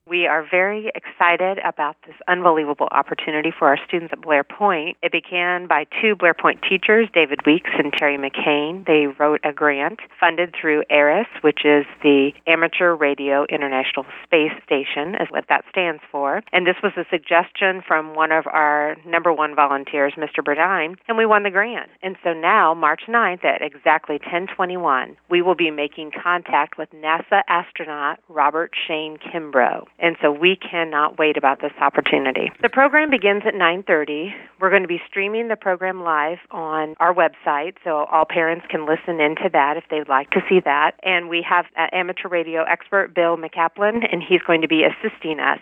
We are very excited about this unbelievable opportunity for our students at Blair Point. It began by two Blair Point teachers, David Weeks and Terry McCain. They wrote a grant funded through ARIS, which is the Amateur Radio International Space Station, is what that stands for. And this was a suggestion from one of our number one volunteers, Mr. Burdine, and we won the grant. And so now, March 9th at exactly 10:21, we will be making contact with NASA astronaut Robert Shane Kimbrough. And so we cannot wait about this opportunity. The program begins at 9:30. We're going to be streaming the program live on our website, so all parents can listen into that if they'd like to see that. And we have amateur radio expert Bill McCaplin, and he's going to be assisting us.